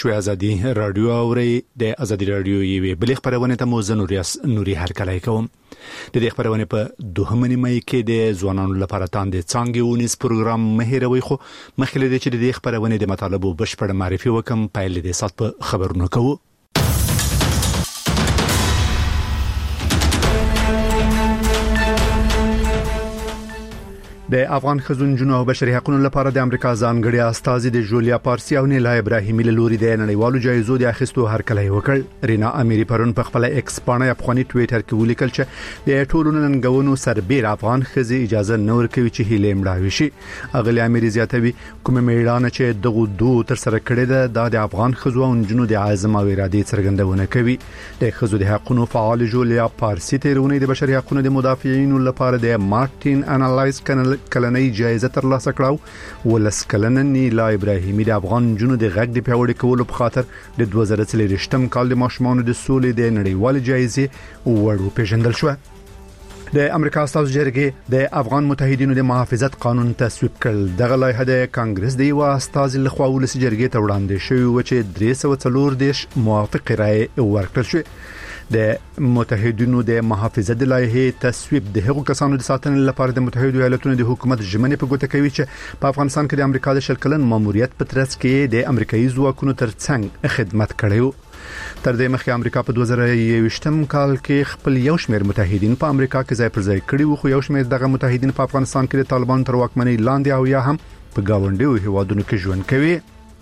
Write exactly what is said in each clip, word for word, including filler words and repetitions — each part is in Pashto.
شوی ازادي رادیو اوري د ازادي رادیو یوې بلې خبرونه ته مو زنوریاس نوري هرکلای کوم د دې خبرونه په دوهمه نیمه کې د ځوانانو لپاره تاندې څنګه ونیس پروګرام مهیروي خو مخکې د چې د دې خبرونه د مطالبه بشپړ معرفي وکم پایل د سات په خبرونه کوو. د افغان خزونجونو او بشري حقوقو لپاره د امریکا ځانګړي استازي د جولیا پارسي او نیلا ابراهیمي له لوري د نړیوالو جایزو د اخیستو هرکلی وکړ. رینا اميري پرون په خپل ایکس باندې افغاني ټوئیټر کې ولیکل چې د ټولو ننګونو سربېر افغان خزي اجازه نور کوي چې هیله مړاوي شي. اغلی اميري زیاتوي کومه میړانه چې دغه دوه تر سره کړی ده د افغان خزو او جنونو د عزم او اراده څرګندونه کوي. د خزو د حقوقو فعال جولیا پارسي تیرونه د بشري حقوقو د مدافعین لپاره د مارټین انالایز کنل کلنۍ جایزه ترلاسه کړه. ولس کلنه نیلا ابراهیمي د افغان جنونو د غږ د پیوړې کولو په خاطر د دوه زره څلورم کال د ماشومانو د سولې د نړیوال جایزې وړو پیژندل شو. د امریکا استازو جرګې د افغان متحدینو د محافظت قانون تصویب کړ. دغه لایحه د کانګرس د یو استاذ لخوا ولس جرګې ته وړاندې شوې و چې درې سوه څلور دیش موافق رائے ورکړل شو. د متحدینو د محافظت د لایحې تصویب د هغو کسانو د ساتنې لپاره د متحده ایالاتونو د حکومت ژمنې په ګوته کوي چې په افغانستان کې د امریکا د شل کلن ماموریت په ترڅ کې د امریکایي ځواکونو ترڅنګ خدمت کړی. تر دې مخکې امریکا په دوه زره یوویشتم کال کې خپل یو شمېر متحدین په امریکا کې ځای پر ځای کړي وو، خو یو شمېر دغه متحدین په افغانستان کې د طالبانو تر واکمنۍ لاندې او یا هم په گاونډیو هیوادونو کې ژوند کوي.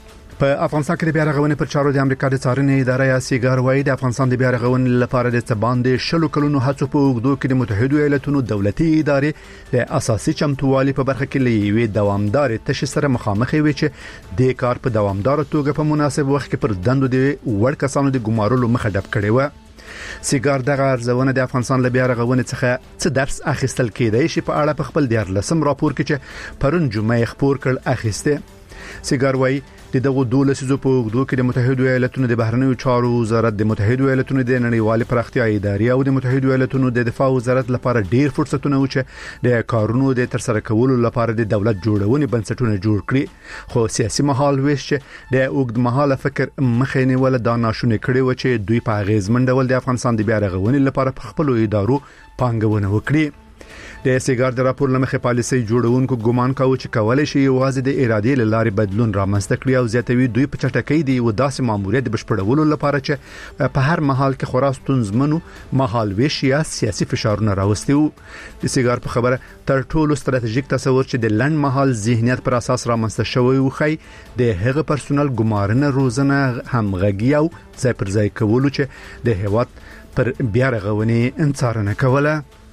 په افغانستان کې د بیا رغونې پر چارو د امریکا د څارنې اداره یا سیګار وايي د افغانستان د بیا رغونې لپاره د تباندې شلو کلونو هڅو په اوږدو کې د متحده ایالاتونو دولتي ادارې د اساسي چمتووالي په برخه کې لوي دوامدار تشې سره مخامخ وي چې د کار په دوامدار توګه په مناسب وخت کې پر دندو د وړ کسانو د ګمارلو مخه ډب کړي و. سیګار دغه ارزونه د افغانستان له بیا رغونې څخه څه درس اخیستل کېدای شي په اړه په خپل دیارلسم راپور کې چې پرون جمعه خبر کړ اخیسته. سیګار وايي د دغه دولسیزو په اوږدو کې د متحده ایالاتونو د بهرنیو چارو وزارت، د متحده ایالاتونو د نړیوال پراختیا ادارې او د متحده ایالاتونو د دفاع وزارت لپاره ډیر فرصتونه و چې د کارونو د ترسره کولو لپاره د دولت جوړونې بنسټونه جوړ کړي، خو سیاسي مهال ویش چې د اوږد مهاله فکر مخې نیول دا ناشونې کړي و چې دوی په اغیزمن ډول د افغانستان د بیا رغونې لپاره په خپل ادارو پانګونه وکړي. د سیګار د راپور لمخې پالیسي جوړونکو ګومان کاوه چې کولای شي یوازې د ارادې لارې بدلون رامنځته کړي او زیاتوي دوی په چټکۍ دی و داسې ماموریت بشپړولو لپاره چې په هر محل کې خورا ستونزمنو محل ویش یا سیاسي فشارونه راوستي وو. د سیګار په خبره تر ټولو ستراتیژیک تصور چې د لنډ محل ذهنیت پر اساس رامنځته شوی و خی د هغه پرسونل ګمارنه روزنه همغږي او ځای پر ځای کولو چې د هیواد پر بیا رغونې انڅارنه کوله.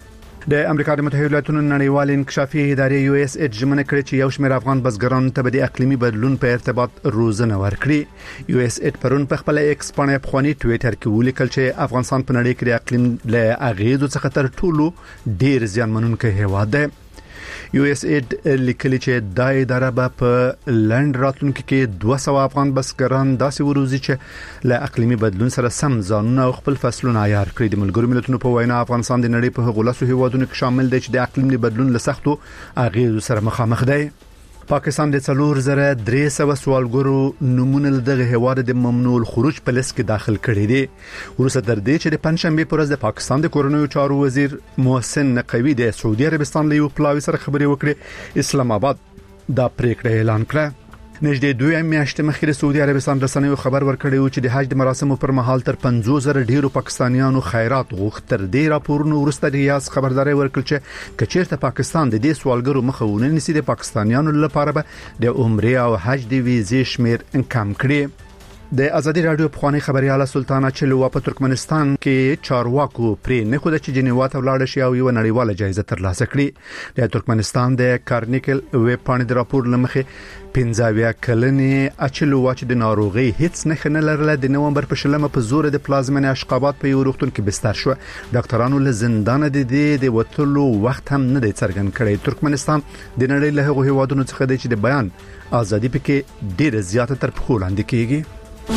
د امریکا د متحده ایالاتونو نړیوال انکشافي ادارې یو اس ایډ ژمنه کړې چې یو شمېر افغان بزګرانو ته د اقلیمي بدلون په ارتباط روزنه ورکړي. یو اس ایډ پرون په خپل ایکس باندې په خواني ټوئیټر کې ولیکل چې افغانستان په نړۍ کې د اقلیم له اغیزو څخه تر ټولو ډیر زیانمنونکی هیواد دی. یو اس ایډ لیکلي چې دا اداره به په لند راتلونکو کې دوه سوه افغان بزګران داسې وروزي چې له اقلیمي بدلون سره سم ځانونه او خپل فصلونه عیار کړي. د ملګرو ملتونو په وینا افغانستان د نړۍ په هغو لسو هیوادونو کې شامل دی چې د اقلیمي بدلون له سختو اغیزو سره مخامخ دی. پاکستان د څلور زره درې سوه سوالګرو نمونه دغه هواد د ممنوع الخروج په لیست کې داخل کړي دي. ورسره تر دې چې د پنځشنبه پر ورځ د پاکستان د کورنیو چارو وزیر محسن نقوی د سعودي عربستان له یو پلاوي سره خبرې وکړې. اسلام آباد دا پریکړه اعلان کړه. نږدې دوه میاشتې مخکې د سعودي عربستان رسنیو خبر ورکړی و چې د حج د مراسمو پر مهال تر پنځوس زره ډیرو پاکستانیانو خیرات غوښتل. تر دې راپورونو وروسته ریاض خبرداري ورکړه چې کچېرته پاکستان د دې سوالګرو مخه ونه نیسي د پاکستانیانو لپاره به د عمره او حج د ویزې شمیر کم کړي. د ازادي رادیو په خواني خبرياله سلطانه چلوا په ترکمنستان کې چارواکو پرې نه خو د جنیوا ته ولاړ شي او یو نړیواله جایزه ترلاسه کړي. د ترکمنستان د کارنیکل ویب پاڼې د راپور لمخې پنځاویا کلنې اچلوا چې د ناروغي هیڅ نه خنه لرله د نومبر په شلمه په زور د پلازمن اشقابات په یو روغتون کې بستر شو. ډاکټرانو له زندان د دې د وټلو وخت هم نه دی څرګند کړی. ترکمنستان د نړۍ له هغو هیوادونو څخه دی چې د بیان ازادي پکې ډیره زیاته تر پخو لاندې کیږي.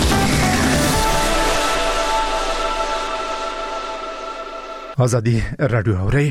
ازادي رادیو اوري.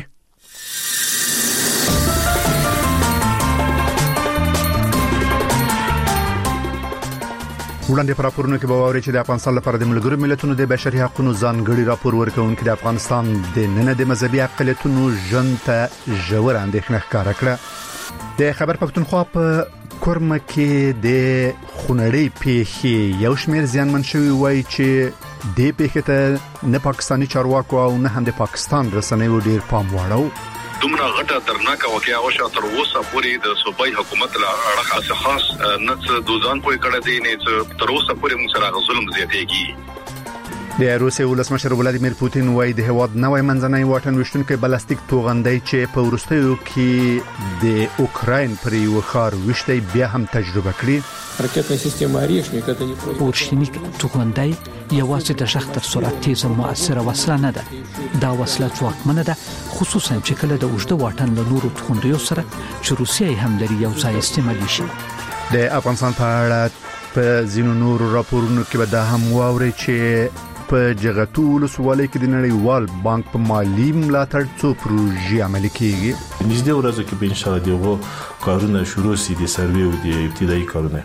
وړاندې پر راپورونو کې به واوري چې د افغانستان لپاره د ملګرو ملتونو د بشري حقوقو ځانګړي راپور ورکوونکي د افغانستان د نن د مذهبي اقلیتونو ژوند ته ژور اندېښنه ښکاره کړه. د خیبر پښتونخوا په کورمه کې د خونړۍ پیښې یو شمېر زیانمن شوي وایي چې د پیښې ته نه پاکستاني چارواکو او نه هم د پاکستان رسنیو ډیر پام واړو. دومره غټه درناکه واقعا وشو تر اوسه پورې د صوبایي حکومت له اړخه خاص نه دوزان کوی کړه دي نه تر اوسه پورې موږ سره ظلم زیاتېږي. د روسیې ولسمشر ولادیمیر پوتین وایي د هواد نوې منځنۍ واټن وشتونکو بلاستیک توغندۍ چې په ورستیو کې د اوکراین پر یو ښار وشتي بیا هم تجربه کړې. رакетная система Орешник это не просто ورشتنیک توغندۍ یوازې د شخص تر سرعت تیز او مؤثره وسله نه ده. دا وسله ځواکمنه ده خصوصا چې کله د اوږده واټن له نورو توغندیو سره چې روسیه هم لري یو ځای استعمالي شي. د افغانستان په اړه په ځینو نورو راپورونو کې به دا هم واوري چې په جغتو ولسوالۍ کې د نړیوال بانک په مالی ملاتړ څو پروژې عملي کیږي. نږدې ورځو کې به ان شاء الله دغه کارونه شروع شي د سروې او د ابتدایي کارونه.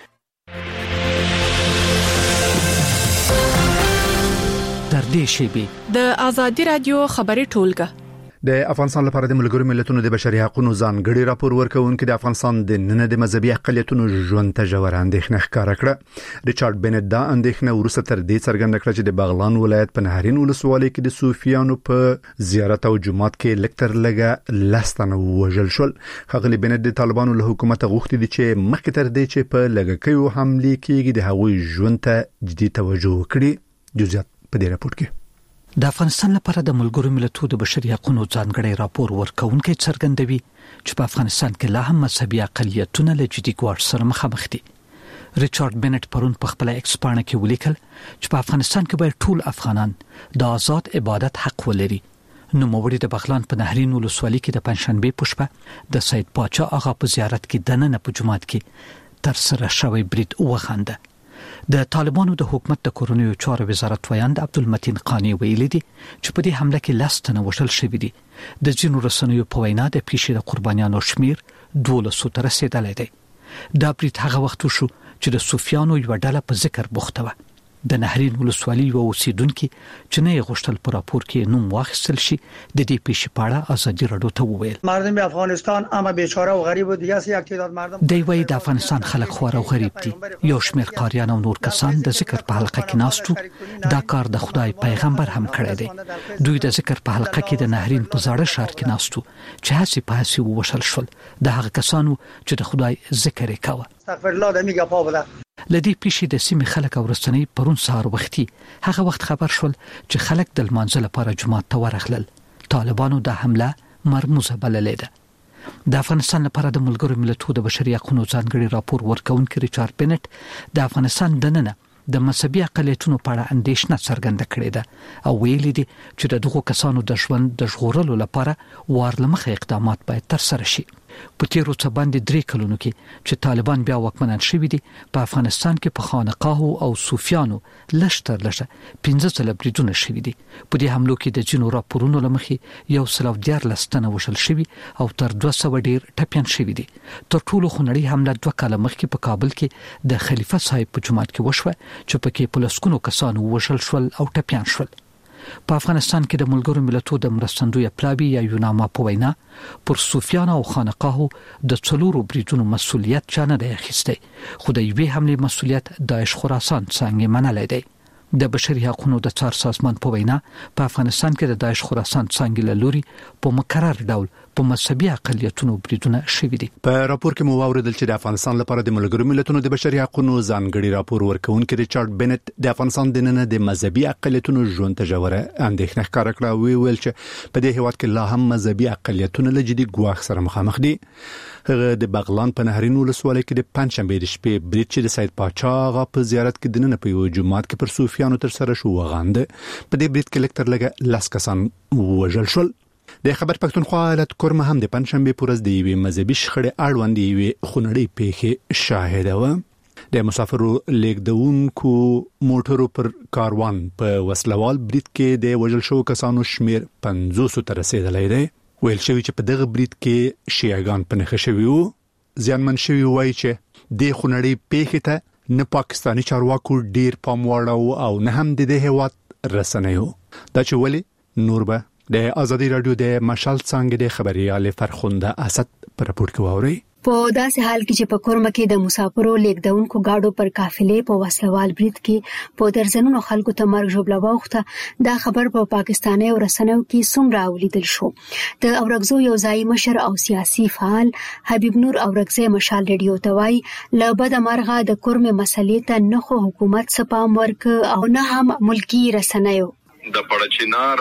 در دې شیبې د ازادي رادیو خبري ټولګه د افغانستان لپاره د ملګرو ملتونو د بشري حقوقو ځانګړي راپور ورکوونکي د افغانستان د نن د مذهبي اقلیتونو ژوند ته ژور اندېښنه ښکاره کړه. ریچارډ بنت دا اندېښنه ورسته تر دې څرګنده کړه چې د بغلان ولایت په نهرین ولسوالۍ کې د صوفیانو په زیارت او جماعت کې لکتر لګه لستنه وژل شول. ښاغلي بنت د طالبانو له حکومت غوښتي دي چې مخکې تر دې چې په لګکیو حمله کېږي د هغوی ژوند ته جدي توجه وکړي. جزئیات په دې راپور کې د افغانستان لپاره د ملګرو ملتونو د بشري حقوقو ځانګړي راپور ورکوونکي څرګندوي چې په افغانستان کې لا هم مذهبي اقلیتونه له جدي ګواښ سره مخامخ دي. ریچارډ بنت پرون په خپل ایکس پاڼه کې ولیکل چې په افغانستان کې باید ټول افغانان د آزاد عبادت حق ولري. نو موږ د بغلان په نهرین ولسوالۍ کې د پنځشنبه په شپه د سید پاچا آغا په زیارت کې دننه په جماعت کې تر سره شوی برید وخانده. د طالبانو د حکومت د کورونیو چارو وزارت ویاند عبدالمتین قانی ویلي دي چې په دې حمله کې لاستنه وشل شوې دي. د جنو رسنیو په وینا د پیښې د قربانیانو شمیر دولسو ته رسیدلی دی. دا برید هغه وخت شو چې د صوفیانو یو ډله په ذکر بوخته و. د نهرین ولسوالۍ یو اوسیدونکو چې نه غوښتل پر راپور کې نوم واخیستل شي د دې پیښې په اړه ازادي رادیو ته وویل مردم افغانستان اما بیچاره و غریب و دیگه است یک تعداد مردم دی وای د افغانستان خلک خور او غریب دي. یو شمېر قاریان او نور کسان د ذکر په حلقه کې ناستو. دا کار د خدای پیغمبر هم کړی دی. دوی د ذکر په حلقه کې د نهرین په زاړه ښار کې ناستو چې هسي په هسي وشل شول. د هغه کسانو چې د خدای ذکر یې کاوه. استغفر الله د میګه پاوله لدی پیښې د سیمې خلک او رسنۍ پرون سهار وختي هغه وخت خبر شول چې خلک د لمانځه لپاره جماعت ته ورغلل. طالبانو د حمله مرموزه بللې ده. د افغانستان لپاره د ملګرو ملتونو د بشري حقوقو ځانګړي راپور ورکوونکي ریچارډ بنت د افغانستان دننه د مذهبي اقلیتونو په اړه اندېښنه څرګنده کړې ده او ویلي دي چې د دغو کسانو د ژوند د ژغورلو لپاره وارلمخه اقدامات باید ترسره شي. په تیرو څه باندې درې کلونو کې چې طالبان بیا واکمنان شوي دي په افغانستان کې په خانقاهو او صوفیانو لشتر لشه پنځه ځله بریدونه شوي دي. په دې حملو کې د جنو راپورونو لمخې یو سل او دیارلس تنه وشل شوي او تر دوه سوه ډیر ټپیان شوي دي. تر ټولو خونړۍ حمله دوه کاله مخکې په کابل کې د خلیفه صاحب په جماعت کې وشوه چې پکې په لسګونو کسانو وشل شول او ټپیان شول. په افغانستان کې د ملګرو ملتونو د مرستندوی پلاوی یا یوناما په وینا پر صوفیانو او خانقاهو د څلورو بریدونو مسولیت چا نه دی اخیستی، خو د یوې حملې مسولیت داعش خراسان څنګه منلی دی. د بشري حقوقو د څار سازمان په وینا په افغانستان کې د داعش خراسان څنګه له لوري په مکرر ډول په مذهبي اقلیتونو بریدونه شوي دي. په راپور کې مو واوریدل چې د افغانستان لپاره د ملګرو ملتونو د بشري حقوقو ځانګړي راپور ورکوونکي ریچارډ بنت د افغانستان د نن د مذهبي اقلیتونو ژوند ته ژوره اندېښنه ښکاره کړه او ویل چې په دې هیواد کې لا هم مذهبي اقلیتونه له جدي ګواښ سره مخامخ دي. هغه د بغلان په نهرین ولسوالۍ کې د پنځشنبه د شپې برید چې د سید پاچا آغا په زیارت کې د نن په یو جماعت کې پر صوفیانو تر سره شو وغانده. په دې برید کې لکتر لګه لاس کسان وژل شول. د خبر پښتونخوا ایالت کورمه هم د پنځشنبه پورز د یوې مذهبي شخړې اړوند یوې خونړۍ پیښې شاهده و. د مسافرو لیکدونکو موټرو پر کاروان په وسلوال برید کې د وژل شو کسانو شمیر پنځوس ته رسیدلی دی. ویل شوی چې په دغه برید کې شیعاګان په نښه شوي وو. زیانمن شوي وایي چې د خونړۍ پیښې ته نه پاکستاني چارواکو ډیر پام وړاو او نه هم د دې هیواد رسنیو. دا چې ولې نور به د ازادي رادیو د مشال څنګه د خبريال فرخنده اسد پر راپور کې ووري. په داسې حال کې چې په کورمه کې د مسافرو لیکدونکو گاډو پر قافلې په وسلوال برید کې په درزنونو خلکو ته مرګ ژوبله واوښته. دا خبر په پاکستاني او رسنیو کې څومره ولیدل شو. د اورګزو یو ځای مشر او سیاسي فعال حبیب نور اورګزې مشال رادیو ته وایي له بده مرغه د کورمه مسلې ته نه خو حکومت سپام ورک او نه هم ملکی رسنیو. د پړچینار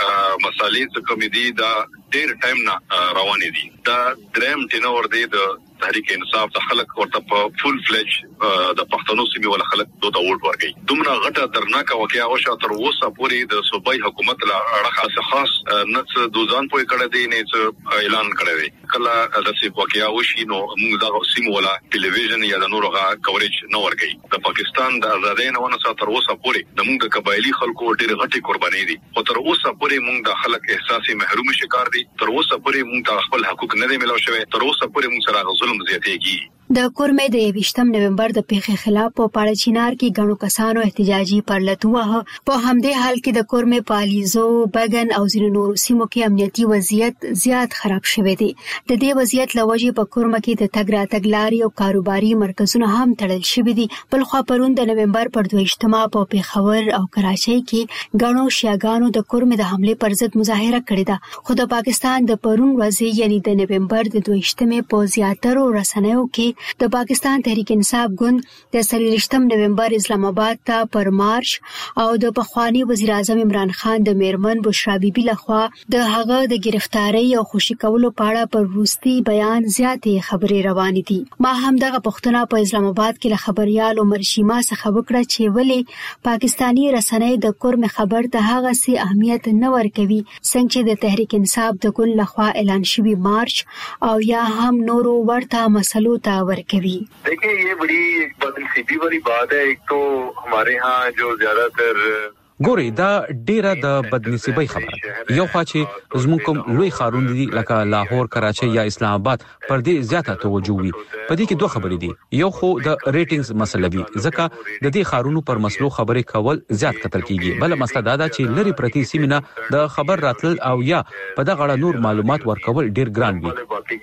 مسالې څخه کوم دي دا ډېر ټایم نه روانې دي. دا دریم ټینور دی د تحریک انصاف د خلک ورته په فول فلج د پښتنو سیمې ول خلک دوه ووټ ورکړي. دومره غټه درناکه واقعیا او شاته تر اوسه پورې د صوبای حکومت لا اړه خاص نه دوزان پوي کړه دی نه اعلان کړی دی. کله د سی واقعیا وشي نو موږ دا سیمه ولا ټلویزیون یا د نورغه کوریج نه ورکړي. د پاکستان د آزادۍ نه ونه ساتر اوسه پورې د موږ قبایلی خلکو ډېر غټي قرباني دي. او تر اوسه پورې موږ د خلک احساسي محروم شکار دي. تر اوسه پورې موږ خپل حقوق نه دي ملو شوی. تر اوسه پورې موږ سره ظلم زیاتېږي. د کورمه د یویشتم نومبر د پیښې خلاف په پاړچینار کې غنو کسانو احتجاجي پرلط وه. په همدې حال کې د کورمه پالیزو بغن او ځینو نورو سیمو کې امنیتي وضعیت زیات خراب شوی دی. د دې وضعیت لوجې په کورمه کې د تګ راتګ لارې او کاروباري مرکزونه هم تړل شوي دي. بل خو پرون د نومبر پر دویشتمه په پیښور او کراچۍ کې غنو شیاګانو د کورمه د حمله پر ضد مظاهره کړې ده. خو د پاکستان د پرون ورځې یعنی د نومبر د دویشتمه په زیاترو رسنیو کې د پاکستان تحریک انصاف ګوند د څلوېښتم نومبر اسلام آباد ته پر مارش او د پخوانی وزیر اعظم عمران خان د میرمن بشرا بیبي لخوا د هغه د گرفتاری او خوشی کولو په اړه پر وروستي بیان زیاتې خبرې روانې دي. ما هم دغه پښتنه په اسلام آباد کې له خبريال عمر شیما څخه وکړه چې ولې پاکستانی رسنۍ د کورم خبر ته هغه سي اهمیت نه ورکوي څنګه چې د تحریک انصاف د ګوند لخوا اعلان شوی مارچ او یا هم نورو ورته مسلو ته ورکوي. देखिए ये बड़ी एक बदनसीबी वाली बात है. एक तो हमारे यहाँ जो ज्यादातर ګوري دا ډیره د بدنصیبۍ خبره. یو خوا چې زموږ کوم لوی خارون دي لکه لاهور، کراچۍ یا اسلام آباد پر دې زیاته توجه وي. په دې کې دوه خبرې دي. یو خو د ریټینګز مسله وي ځکه د دې خارونو پر مسلو خبرې کول زیات کتل کیږي. بل مسله دا ده چې لری پرتی سیمینه د خبر راتل او یا په دغه اړه نور معلومات ورکول ډیر ګران وي.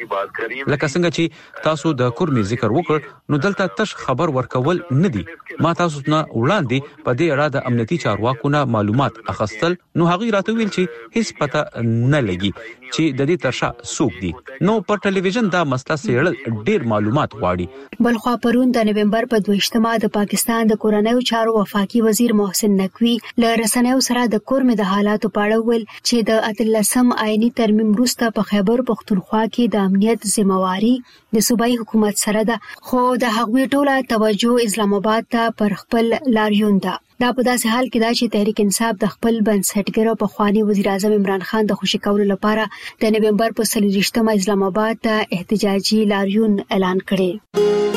لکه څنګه چې تاسو د کورمي ذکر وکړ نو دلته تش خبر ورکول نه دي. ما تاسو نه وړاندې په دې اړه د امنیتي چارواکو کو معلومات اخستل نو هغه راته ویل چې هیڅ پته نه لګي چې د دې ترشا سوق دي. نو پر ټلویزیون دا مسله سیړل ډیر معلومات غواړي. بل خو پرون د نومبر په دویشتمه د پاکستان د کورنیو چارو وفاقي وزیر محسن نقوی له رسنیو سره د کورمه د حالاتو په اړه ویل چې د اتلسم آئینی ترمیم وروسته په خیبر پختونخوا کې د امنیت ذمہواری د صوبایي حکومت سره ده. خو د هغوی ټوله توجه اسلام آباد ته پر خپل لاریون ده. دا په داسې حال کې دا چې تحریک انصاف د خپل بنسټګر او پخوانی وزیر اعظم عمران خان د خوشی کولو لپاره د نومبر په څلوېښتمه اسلام آباد ته احتجاجي لاریون اعلان کړي.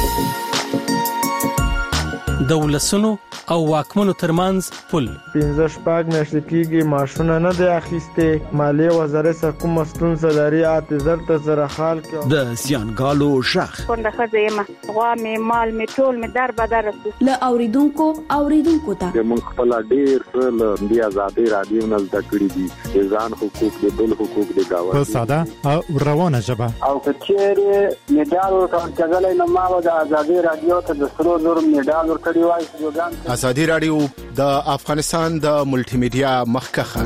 د ولسونو او واکمنو ترمنځ پل پنځه شپږ میاشتې کېږي معاشونه نه دی اخیستې. مالیې وزارت څخه کومه ستونزه لري اته زر ته زره خال کې د زیانګالو شخ څنګه ښځه یم غوا مې مال مې ټول مې در بدر له اوریدونکو اوریدونکو ته موږ خپل ډیر څه د آزادۍ رادیو نه زده کړي دي. ځان حقوق د بل حقوق د گاوند په ساده او روانه ژبه او کچېره میډال ورکړل نو ما د آزادۍ رادیو ته د سرو زر میډال ورکړی. ازادي رادیو د افغانستان د ملټي میډیا مخکخه.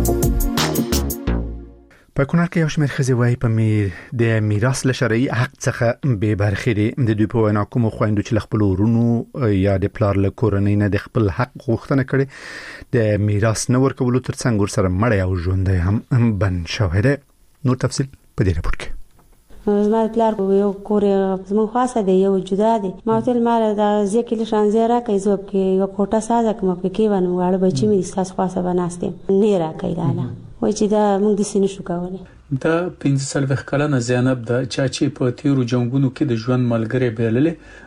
په کونړ کې یو شمېر ښځې وایي په میر د میراث له شرعي حق څخه بې برخې دي. د دوی په وینا کومو خویندو چې له خپلو ورونو یا د پلار له کورنۍ نه د خپل حق غوښتنه کړې د میراث نه ورکولو ترڅنګ ورسره مړی او ژوندی هم بند شوی دی. نور تفصیل په دې راپور کې. زما پلار یو کور زموږ خاصه دی یو جدا دی. ما تل مال د ځکه لشان زیرا کوي زوب کې یو کوټه ساده کوم په کې ونه واړه بچی مې ساس خاصه بناستم نه را کوي لاله وای چې دا موږ د سینې شو کولای. دا پنځه سلوخ کلنه زینب د چاچی په تیرو جنگونو کې د ژوند ملګری بیللې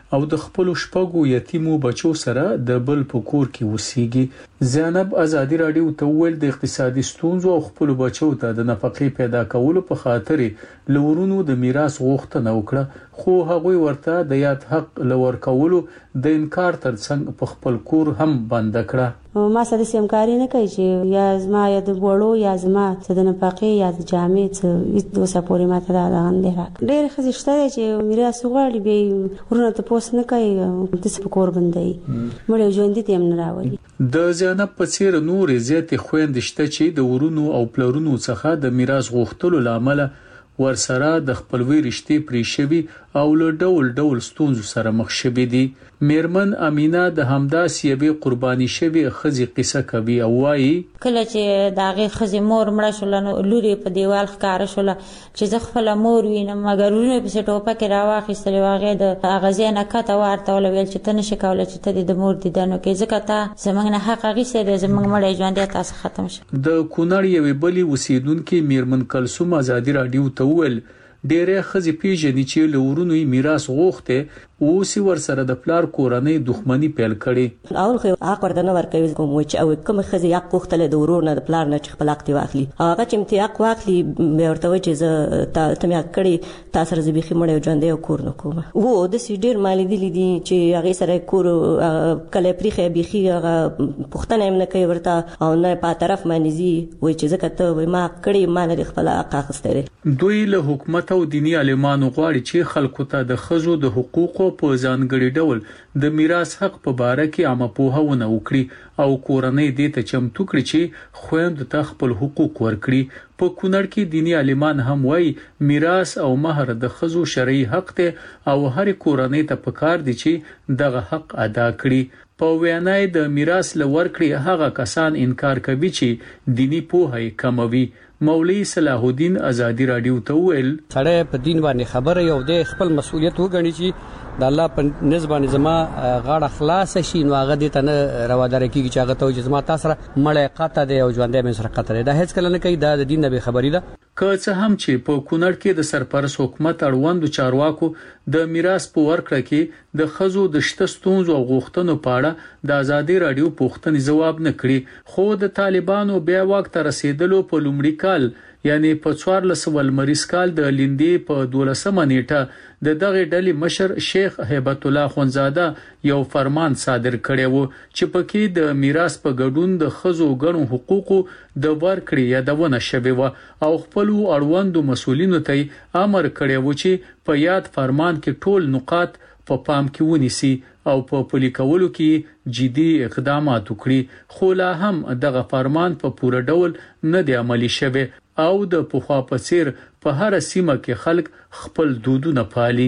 او د خپل شپږو یتیمو بچو سره د بل په کور کې وسیږي. زینب ازادي رادیو ته ویل د اقتصادي ستونزو او خپل بچو ته د نفقې پیدا کولو په خاطر لورونو د میراث غوښتنه وکړه، خو هغه ورته د یاد حق لور کولو د انکار ترڅنګ په خپل کور هم بند کړه. ما سره سیمکاری نه کوي چې یا زما یا د وړو یا زما څه د نفقې یا د جامې څه دوسه پورې ماته دا غندې راک. ډېر خزشته چې میراث غواړي به ورونه ته پوس نه کوي د څه کور بندي مړ ژوند دي هم نه راولي. د زینب په څیر نور زیاتې خويندې شته چې د ورونو او پلرونو څخه د میراث غوښتلو لامل ورسره د خپلوي رشتې پرې شوي او له ډول ډول ستونزو سره مخ شوي دي. میرمن امینه د همداسې یوې قرباني شوی خزي قصه کوي او وایي کله چې داغه خزي مور مړه شول نو لوري په دیوال ښکار شول چې زه خپل مور وینم مګر ورونه په سټوپه کې راواخیستل واغې د اغازینه کته ورته ول ویل چې ته نشې کولای چې ته د مور دیدنو کې ځکه ته زمنګ نه حق غیسه د زمنګ مړ ژوند تاسو ختم شي. د کونړ یوې بلی وسیدونکو میرمن کلثوم ازادي رادیو ته ویل ډېرې خزي پیژنې چې لورونو میراث غوښته او سی ور سره د پلار کورنۍ دښمنی پیل کړي. اول خو حق ورته نه ورکوي کوم چې او کوم خزي حق غوښتل د ورور نه د پلار نه چې خپل حق واخلي هغه چې امتیاز حق واخلي مې ورته وایي چې زه ته مې کړی تاسو سره زبېخي مړ ژوند یو کور نه کوم. وو د سې ډېر مالي دي دي چې هغه سره کور کله پریخه بيخي هغه پښتنه هم نه کوي ورته او نه په طرف باندې زی وایي چې زه کته ما کړی ما نه خپل حق اخستره. دوی له حکومت او دینی عالمانو غواړي چې خلکو ته د خزو د حقوقو په ځانګړي ډول د میراث حق په باره کې عامه پوهاونه وکړي او کورنۍ دې ته چمتو کړي چې خويند ته خپل حقوق ورکړي. په کونړ کې دینی عالمان هم وایي میراث او مہر د خزو شرعي حق ته او هر کورنۍ ته پکار دي چې دغه حق ادا کړي. په وینای د میراث لور کړي هغه کسان انکار کوي چې دینی پوهه کموي. مولوی صلاح الدین ازادي رادیو ته ویل سړی په دین باندې خبره یو د خپل مسؤلیت وګڼي چې د الله په نسبت زما غاړه خلاص شي نو هغه دې ته نه روادار کیږي چې هغه ته چې زما تاسو سره مړی قطه دی او ژوندې مې سره قطه دی دا هیڅ کله نه کوي دا د دین نه به خبري ده. که څه هم چې په کونړ کې د سرپرست حکومت اړوند چارواکو د میراث په ورکړه کې د خزو د شته ستونزو او غوښتنو په اړه د ازادي رادیو پوښتنې جواب نه کړي، خو د طالبانو بیا وخت رسیدلو په لومړي کال یعنی په څوارلس ولمریز کال د لیندې په دولسمه نیټه د دغه ډلې مشر شیخ هیبت الله خونزاده یو فرمان صادر کړی وو چې پکې د میراث په ګډون د خزو غنو حقوقو د ورکړې یادونه شوی و او خپل اړوندو مسولینو ته امر کړی وو چې په یاد فرمان کې ټول نقاط په پام کې ونیسي او په پلي کولو کې جدي اقدامات وکړي. خو لا هم دغه فرمان په پوره ډول نه دی عملي شوی او د پخوا په څیر په هر سیمه کې خلک خپل دودونه پالي.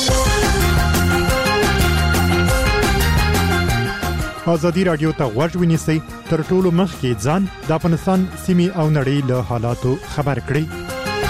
ازادي رادیو ته غوږ ونیسئ تر ټولو مخکې ځان د افغانستان سیمې او نړۍ له حالاتو خبر کړئ.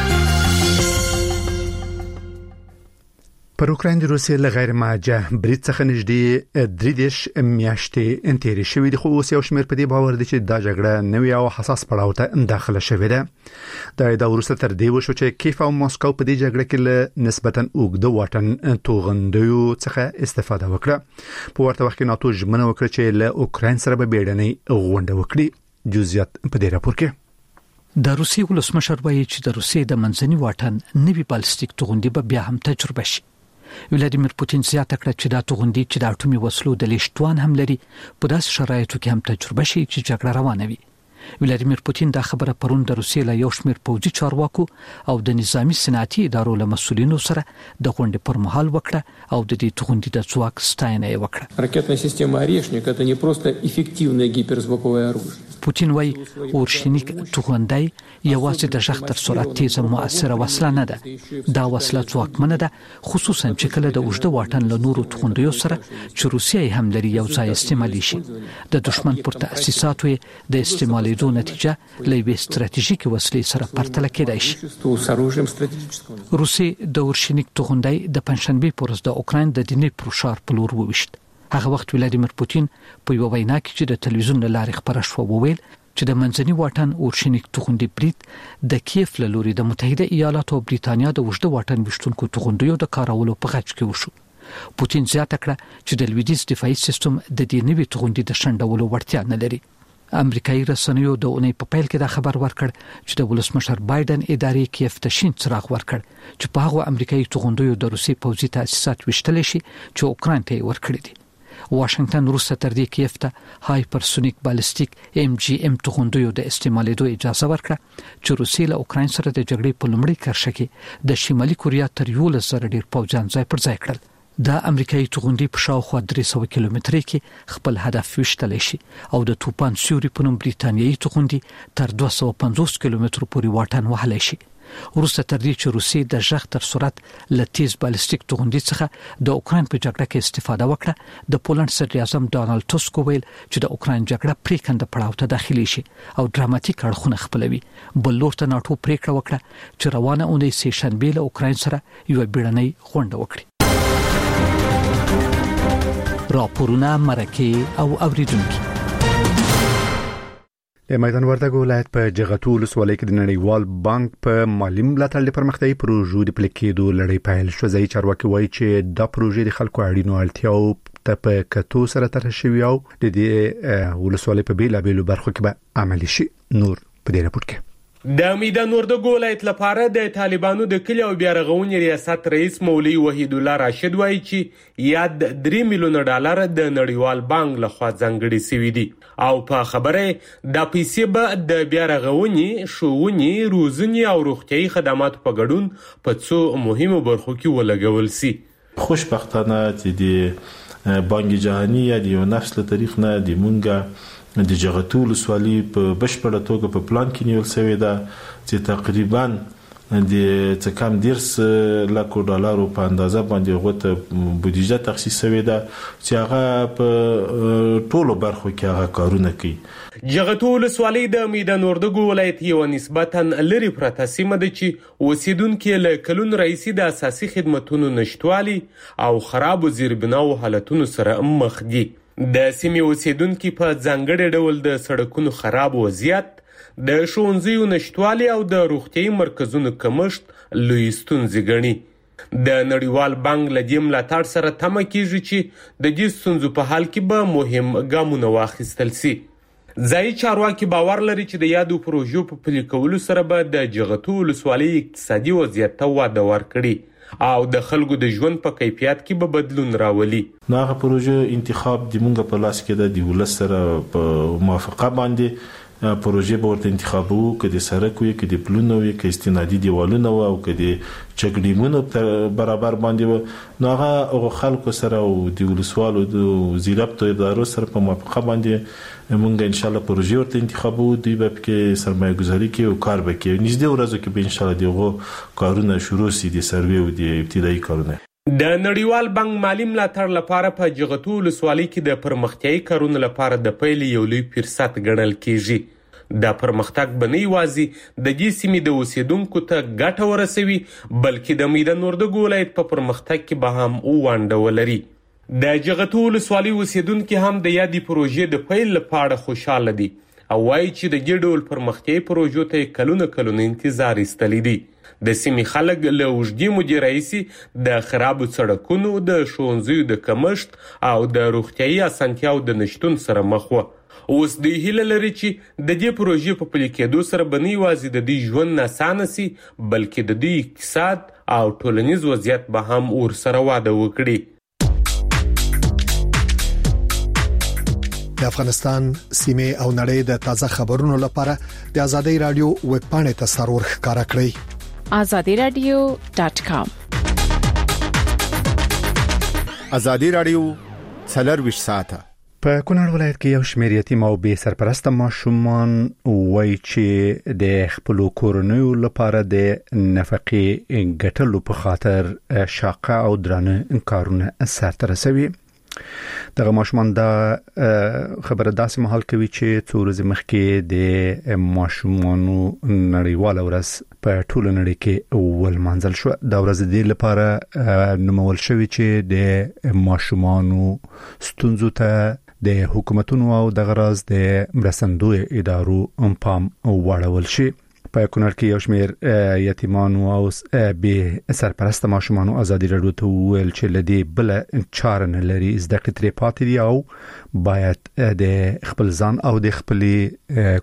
پر اوکراین د روسیې له غیر مهاجه برید څخه نږدې درې دیش میاشتې انتهایی شوې دي، خو اوس یو شمېر په دې باور دي چې دا جګړه نوې او حساس پړاو ته داخله شوې ده. دا د وروسته تر دې وشو چې کیف او مسکو په دې جګړه کې له نسبتاً اوږده واټن توغندیو څخه استفاده وکړه. په ورته وخت کې ناتو ژمنه وکړه چې له اوکراین سره به بیړنۍ غونډه وکړي. جزئیات په دې راپور کې د روسیې ولسمشر وایي چې د روسیې د منځني واټن نوي بالستیک توغندي به بیا هم تجربه شي. ولادیمیر پوتین زیاته کړه چې دا توغندي چې د اټومي وسلو د لیشتوان هم لري په داسې شرایطو کې هم تجربه شي چې جګړه روانه وي. ولادیمیر پوتین دا خبره پرون د روسیې له یو شمېر پوځي چارواکو او د نظامی صنعتي ادارو له مسولینو سره د غونډې پر مهال وکړه او د دې توغندي د ځواک ستاینه یې وکړه. Ракетная система «Орешник» — это не просто эффективное гиперзвуковое оружие. پوتین وایي اورشینیک توغندی یوازې د ژغ تر سرعت تیزه مؤثره وسله نه ده، دا وسله ځواکمنه ده، خصوصا چې کله د اوږده واټن له نورو توغندیو سره چې روسیه هم لري یو ځای استعمالي شي. د دشمن پر تاسیساتو د استعمالېدو نتیجه له یوې ستراتیژیکې وسلې سره پرتله کېدای شي. روسیې د اورشینیک توغندی د پنځشنبې پر ورځ د اوکراین د دنیپرو ښار په لور وویشت. هغه وخت ولادیمیر پوتین په یو وینا کې چې د تلویزیون له لارې خبره شو وویل چې د منځني واټن اورشینیک توغندي برید د کیف له لوري د متحده ایالاتو او بریتانیا د وژده واټن وشتونکو توغندیو د کارولو په غچ کې وشو. پوتین زیاته کړه چې د لویدیز دفاعي سیستم د دې نوي توغندي د شندولو وړتیا نه لري. امریکایي رسنیو د اونۍ په پیل کې دا خبر ورکړ چې د ولسمشر بایدن ادارې کیف ته شین څراغ ورکړ چې په هغه امریکایي توغندیو د روسي پوځي تاسیسات وشتل شي چې اوکران ته ورکړي دي. واشنگټن روسه تر دې کیف ته هایپرسونیک بالستیک ام جی ام توغندیو د استعمالېدو اجازه ورکړه چې روسي له اوکران سره د جګړې په لومړي کرښه کې د شمالي کوریا تر یولس زره ډیر پوځیان ځای پر ځای کړل. د امریکایي توغندي په شاوخوا درې سوه کیلومترۍ کې خپل هدف وشتلی شي او د توپان سیوري په نوم بریتانیایي توغندي تر دوه سوه پنځوس کیلومترو پورې واټن وهلی شي. وروسته تر دې چې روسي د ژغ تر سرعت له تیز بالستیک توغندي څخه د اوکران په جګړه کې استفاده وکړه، د پولند صدر اعظم ډانالډ ټسک وویل چې د اوکران جګړه پریکنده پړاو ته داخلي شي او ډراماتیک اړخونه خپلوي. بل لور ته ناټو پریکړه وکړه چې روانه اونۍ سه شنبه له اوکران سره یو بیړنۍ غونډه وکړي. راپورونه مرکه او اوریدونکو. د میدان وردګ ولایت په جغتو ولسوالۍ کې د نړیوال بانک په مالی ملاتړ د پرمختیايي پروژو د پلي کېدو لړۍ پیل شو. ځایي چارواکي وایي چې دا پروژې د خلکو اړینو اړتیاو ته په کتو سره طرح شوي او د دې ولسوالۍ په بیلابیلو برخو کې به عملي شي. نور په دې راپور کې د میدان وردګ ولایت لپاره د طالبانو د کلی او بیا رغونې ریاست رئیس مولوی وحید الله راشد وایي چې یاد درې میلیونه ډالر د نړیوال بانک لخوا ځانګړي شوي دي او په خبره د پیسې به د بیا رغونې، ښوونې، روزنې او روغتیايي خدماتو په ګډون په څو مهمو برخو کې ولګول شي. خوشبختانه چې د بانک جهانی یا د یو نفس له تاریخ نه د مونږه د جغتو ولسوالۍ په بشپړه توګه په پلان کې نیول شوی ده چې تقریبا د څه کم دیرس لکو ډالرو په اندازه باندې غوته بودیجه تخصیص شوی ده چې هغه په ټولو برخو کې هغه کارونه کوي. جغتو ولسوالۍ د میدان وردګ ولایت یو نسبتا لري پرته سیمه ده چې اوسیدونکو له کلون رئیسي د اساسي خدماتو نشټوالي او خراب زیربناو حالتونو سره مخ دي. د سیمې اوسیدونکو په ځانګړي ډول د سړکونو خراب وضعیت، د ښوونځیو نشټوالي او د روغتیايي مرکزونو کمښت لوی ستونزې ګڼي. د نړیوال بانک له دې ملاتړ سره تمه کیږي چې د دې ستونزو په حل کې به مهم ګامونه واخیستل شي. ځایي چارواکي باور لري چې د یادو پروژو په پلي کولو سره به د جغتو ولسوالۍ اقتصادي وضعیت ته وده ورکړي او د خلکو د ژوند په کیفیت کې به بدلون راولي. نو هغه پروژه انتخاب د مونږ په لاس کې د ولس سره په موافقه باندې پروژه به ورته انتخابو، که د سړک وي، که د پلونو وي، که استنادي دیوالونه او که د چګډیمونو برابر باندې. نو هغه خلکو سره او د ولسوالو د وزارت ادارو سره په موافقه باندې مونږ ان شاء الله پروژه ورته انتخابو، دوی به کې سرمایه گذاري کوي او کار وکړي. نږدې ورځو کې به ان شاء الله دغه کارونه شروع شي، د سروې او د ابتدایي کارونه. د نړیوال بانک مالی ملاتړ لپاره په جغتو ولسوالۍ کې د پرمختیايي کارونو لپاره د پیل یو لوی فرصت ګڼل کیږي. د پرمختګ بنی وازي د دې سیمې د اوسیدونکو ته ګټه ورسوي، بلکې د میدان وردګ ولایت په پرمختګ کې به هم ونډه ولري. د جغتو ولسوالۍ اوسیدونکو هم د یادې پروژې د پیل لپاره خوشاله دي او وایي چې د دې ډول پرمختیايي پروژو ته کلونه کلونه انتظار ایستلی دي. د سیمې خلک له اوږدې مودې راهیسې د خرابو سړکونو، د ښوونځیو د کمښت او د روغتیايي اسانتیاو د نشتون سره مخ وو. اوس دوی هیله لري چې د دې پروژې په پلي کېدو سره به نه یوازې د دوی ژوند اسانه سي، بلکې د دوی اقتصاد او ټولنیز وضعیت به هم ورسره وده وکړي. د افغانستان سیمه او نړۍ د تازه خبرونو لپاره د آزادۍ رادیو ویب پاڼې ته سرور ښکارا کړئ. آزادی رادیو ډاٹ کام. آزادی رادیو څلرویشت ساعته. په کونړ ولایت کې یو شمېر یتیم او بې سرپرسته ماشومان وایي چې د خپل کورنیو لپاره د نفقې ګټلو په خاطر شاقه او درانه کارونه سرته رسوي. دغه ماشومان دا خبره داسې مهال کوي چې څو ورځې مخکې د ماشومانو نړیواله ورځ په ټوله نړۍ کې ولمانځل شو. دا ورځ د لپاره نومول شوی چې د ماشومانو ستونزو ته د حکومتونو او د غراز د مرستندوی ادارو پام وړول شي. په کونړ کې یو شمېر یتیمانو او بې سرپرسته ماشومانو ازادي راډیو ته وویل چې لدی بل چاره نه لري زده کړې ترې پاتې دي او باید د خپل ځان او د خپلې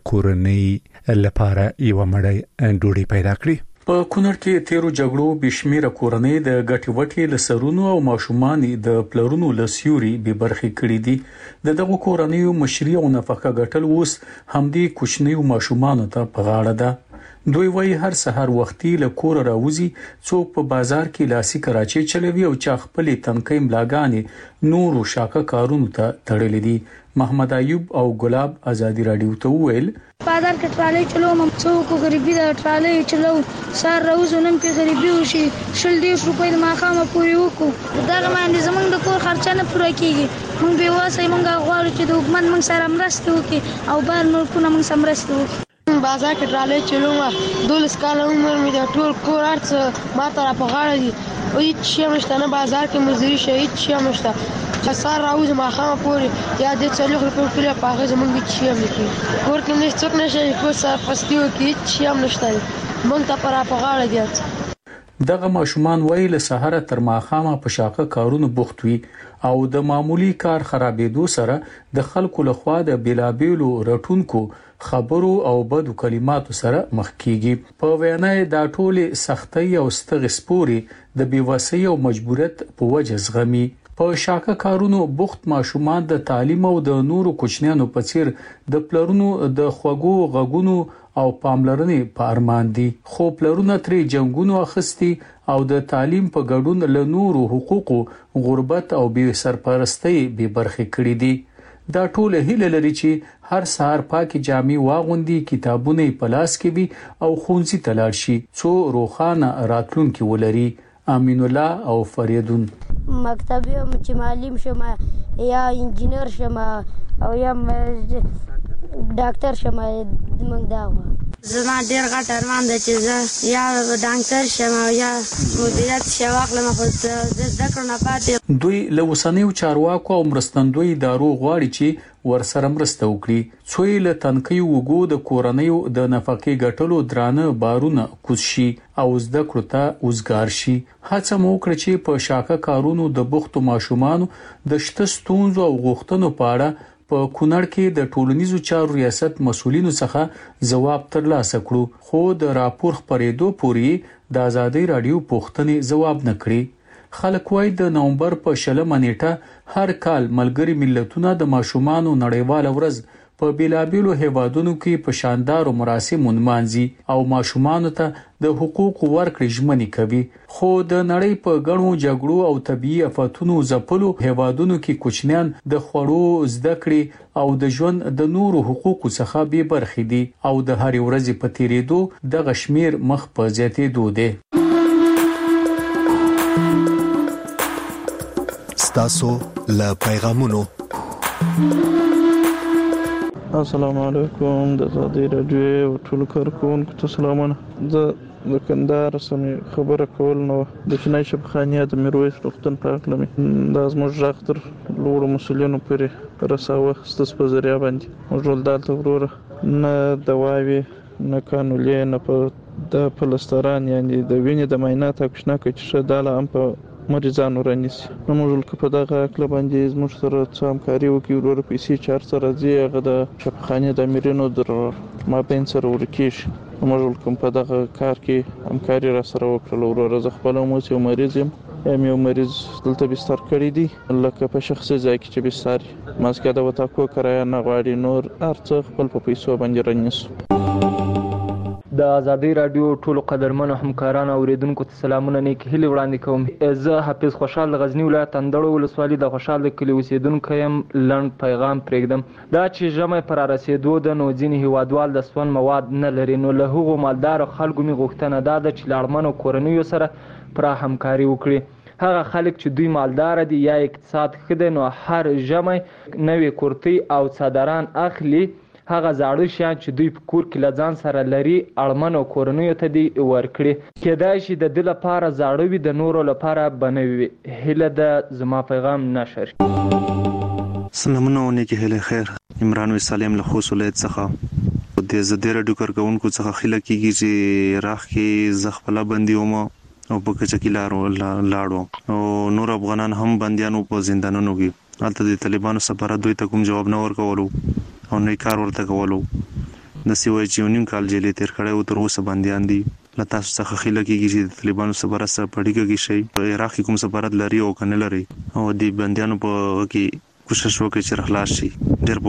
کورنۍ لپاره یو مړی ډوډۍ پیدا کړي. په کونړ کې تیرو جګړو بشمیره کورنۍ د ګټې وټې لسرونو او ماشومان د پلرونو لسیوري به برخې کړې دي. د دغه کورنۍ مشري او نفقه ګټل اوس همدې کوچنیو ماشومان ته په غاړه ده. دوی وایي هر سحر وختي له کور راوځي، څوک په بازار کې لاسي کراچي چلوي او چا خپل تنکي ملاګانې نور او شاکه کارونو ته تړلې دي. محمد ایوب او ګلاب ازادي راډیو ته وویل بازار کې ټرالي چلوم، څوک غریبي د ټرالي چلو سار راوځو نن په غریبي وشي شل دې روپۍ د ماخامه پوري وکړو. دا باندې زمونږ د کور خرچه نه پوره کیږي. مونږ به واسه مونږ غواړو چې د حکومت مونږ سره مرسته وکړي او بهر ملکونه مونږ سره مرسته وکړي. بازار کې ټرالي چلوم، دولس کال عمر مې د ټول کور ارڅ ما ته را په غاړه دي او هیڅ شی نشته، نه بازار کې مزدوري شي هیڅ شی نشته. چې سار راوځم ماخامه پوري یا د څلور روپۍ پورې په هغه زمونږ هیڅ شی نه کیږي. کور کې نه څوک نشي کور سره فستیو کې هیڅ شی نشته، مونږ ته پر په غاړه دي. دغه ماشومان وایي له سحر تر ماخامه په شاقه کارونو بوخت وي او د معمولی کار خرابېدو سره د خلکو لخوا د بیلابېلو رټونکو خبرو او بدو کلماتو سره مخ کیږي. په وینا دا ټوله سختي او ستغ سپوري د بیوسۍ او مجبوریت په وجه زغمي. په شاکه کارونو بوخت ماشومان د تعلیم او د نورو کوچنیانو په څیر د پلرونو د خوګو غغونو او پاملرنې په ارمان دي، خو پلرونه ترې جنگونو اخستي او د تعلیم په ګډون له نورو حقوقو غربت او بې سرپرستۍ به برخې کړې دي. دا ټول هیله لري چې هر سهار پاکي جامې واغوندي، کتابونه په لاس کې وي او ښوونځي ته لاړ شي څو روخانه راتلونکي ولري. امین الله او فریدون مکتب یم چې معلم شم یا انجینر شم او یا ډاکټر شم. موږ دا زما ډیر غټ ارمان دی چې زه یا ډاکټر شم یا مدیریت شم واخلم، خو زه زده کړم نه پاتې. دوی له وسنیو چارواکو او مرستندوی ادارو غواړي چې ورسره مرسته وکړي څو له تنکي وګو د کورنیو د نفقې ګټلو درانه بارونه کوز شي او زده کړو ته وزګار شي. هڅه مو وکړه چې په شاکه کارونو د بوختو ماشومانو د شته ستونزو او غوښتنو په اړه په کونړ کې د ټولنیزو چارو ریاست مسؤلینو څخه ځواب ترلاسه کړو، خو د راپور خبرېدو پورې د ازادي راډیو پوښتنې ځواب نه کړي. خلک وايي د نومبر په شلمه نیټه هر کال ملګری ملتونه د ماشومانو نړیواله ورځ په بیلابیلو هیوادونو کې په شاندارو مراسمو نمانځي او ماشومانو ته د حقوقو ورکړې ژمنې کوي. خو د نړۍ په ګڼو جګړو او طبيعي آفاتونو ځپلو هیوادونو کې کوچنیان د خوړو زده کړې او د ژوند د نورو حقوقو څخه بې برخې دي او د هر ورځې په تیریدو دغه شمیر مخ په زیاتېدو دی. ستاسو له پیغامونو. السلام علیکم د ازادي راډیو ټول کارکونکو ته سلامونه. زه د کندهار سمې خبره کول نو د چنای شبخانیه د میرویس روغتون په اړه مې د زموږ غږ تر لوړو مسؤلینو پورې رساوه ستاسو په ذریعہ باندې. موږ ول دلته وروره نه دواوي نه کانولې نه په د پلستران یعنی د وینې د معاینات اکشنه کوي چې داله هم په مریضانو رانیسي. نو موږ په دغه اکل باندې زموږ سره څه همکاري وکړي وروره پیسې چار سره ځي هغه د شبخانې د امیرینو در مابین سره ورکیږي. موږ کوم په دغه کار کې همکاري را سره وکړل وروره. زه خپل مو یو مریض یم یم یو مریض دلته بستر کړی دی لکه په شخصي ځای کې چې بستر ماسکه د وتاکو کرایه نه غواړي نور ارڅ خپل په پیسو باندې رانیسو. د ازادي راډیو ټولو قدرمنو همکارانو اوریدونکو ته سلامونه نیک هیلې وړاندې کوم. زه حافظ خوشحال د غزنی ولایت اندړو ولسوالۍ د خوشحال د کلي اوسیدونکی یم. لنډ پیغام پرېږدم. دا چې ژمی پر رسېدو ده نو ځینې هیوادوال د سون مواد نه لري، نو له هغو مالدارو خلکو مې غوښتنه دا ده چې له اړمنو کورنیو سره پوره همکاري وکړي. هغه خلک چې دوی مالدار دي یا اقتصاد ښه دی نو هر ژمی نوې کورتۍ او څادران اخلي. هغه زاړه شیان چې دوی په کور کې له ځان سره لري اړمنو کورنیو ته دې ورکړي. کېدای شي د ده لپاره زاړه وي، د نورو لپاره به نوي وي. هیله ده زما پیغام نشر. سلامونه او نیکې هیلې خیر. عمران وسالم له خوست ولایت څخه. د زده رادیو کارکونکو څخه خله کیږي چې راخ کې زغفلا بنديوم او په کچکیلارو لاړو او نور افغانان هم بنديانو په زندانونو کې البته د طالبانو سفارت دوی ته کوم جواب نه ورکولو او نه کار ورته کولو د سیوای چونیم کال جیلې تیر کړه او تر اوسه بنديان دي لته څخه خله کیږي چې د طالبانو سفارت سره پړیږي کې شي عراق کوم سفارت لري او کنه لري او د بنديانو په کې کوشش وکړي چې خلاص شي ډېر